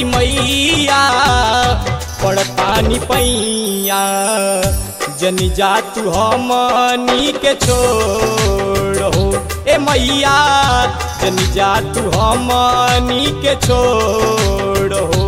मोरी मैया पड़तानी पैया जनी जा तू हमनी के छोड़ हो ए मैया जनी जा तू हमनी के छोड़ हो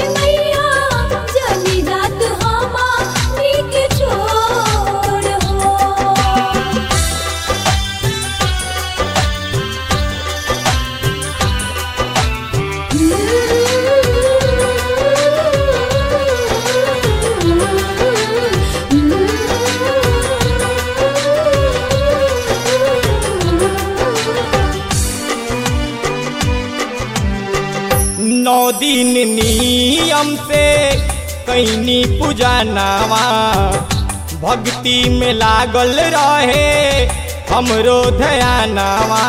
नौ दिन नियम से कैनी पूजा नावा भक्ति में लागल रहे हमरो ध्यानवा।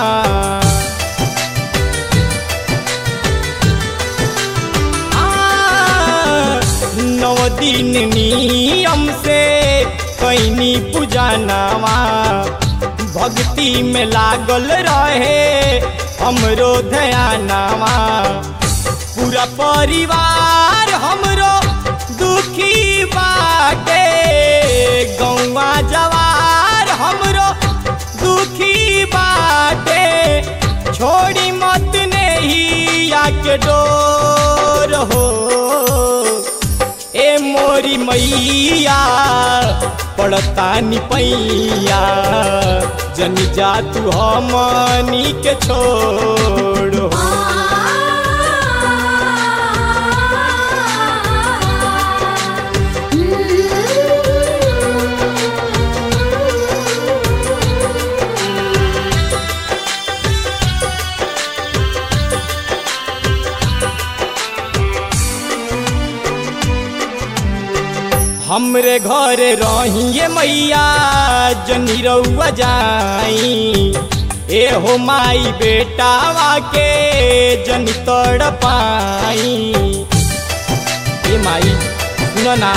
9 दिन नियम से कैनी पूजा नावा भक्ति में लागल रहे हमरो ध्यानवा। पूरा परिवार हमरो दुखी बाटे गौवा जवार हमरो दुखी बाटे छोड़ी मत नहीं आके डोर हो ए मोरी मैया पड़तानी पैया जनी जा तू हमनी के छोड़ हो। हमरे घरे रहिए मैया जनी रउआ जाई ए हो माई बेटावा के जनी तड़ पाई ए माई सुनो ना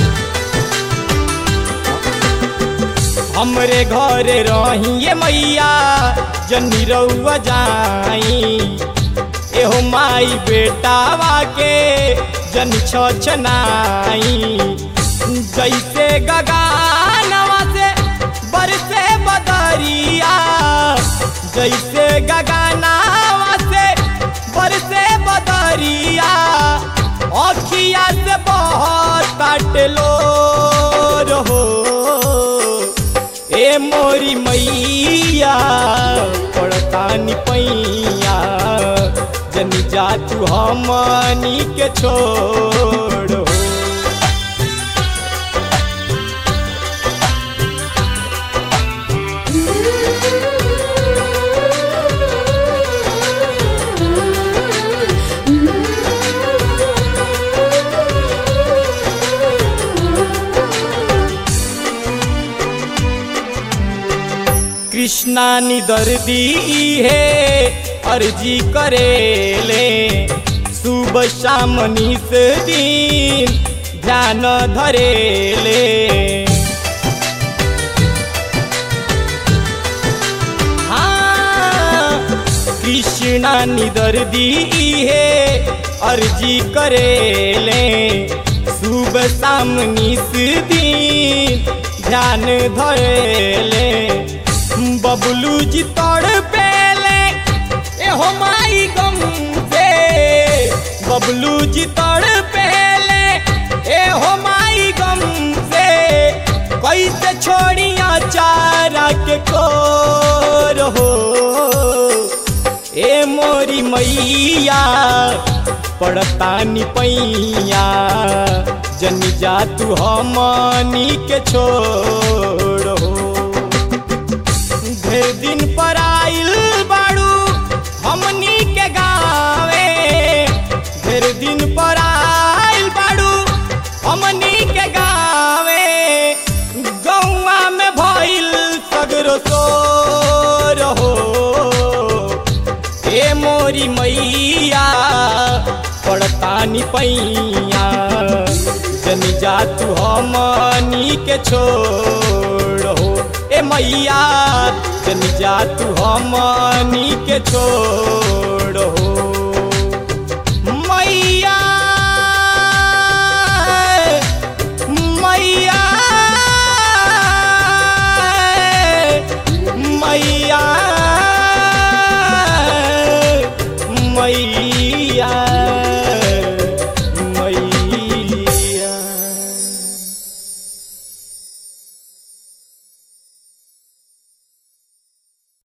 हमरे घरे रहिए मैया जनी रउआ जाई ए हो माई बेटावा के जनी छछनाई। जैसे गगनवा से बरसे बदरिया जैसे गगनवा से बरसे बदरिया अखिया से बहुत काटलो रहो ए मोरी मैया पड़तानी पैया जनी जा तू हमनी के छोड़ हो। कृष्णा निदर्दी है अर्जी करेले सुबह शाम निस दिन ध्यान धरेले। हाँ कृष्णा निदर्दी है अर्जी करेले सुबह शाम निस दिन ध्यान धरेले। बबलू जी तोड़ पेले ए हो माई गम से बबलू जी तोड़ पेले ए हो माई गम से कैसे छोड़िया चारा के कोर हो ए मोरी मैया पड़तानी पैया जनी जा तू हमनी के छोड़ हो। ढेर दिन पर आइल बाड़ू हमनी के गावे ढेर दिन पर आइल बाड़ू हमनी के गावे गौवा में भइल सगरो सोर हो ए मोरी मैया पड़तानी पैया जनी जा तू हमनी के छोड़ हो ए मैया जनी जा तू हमनी के छोड़।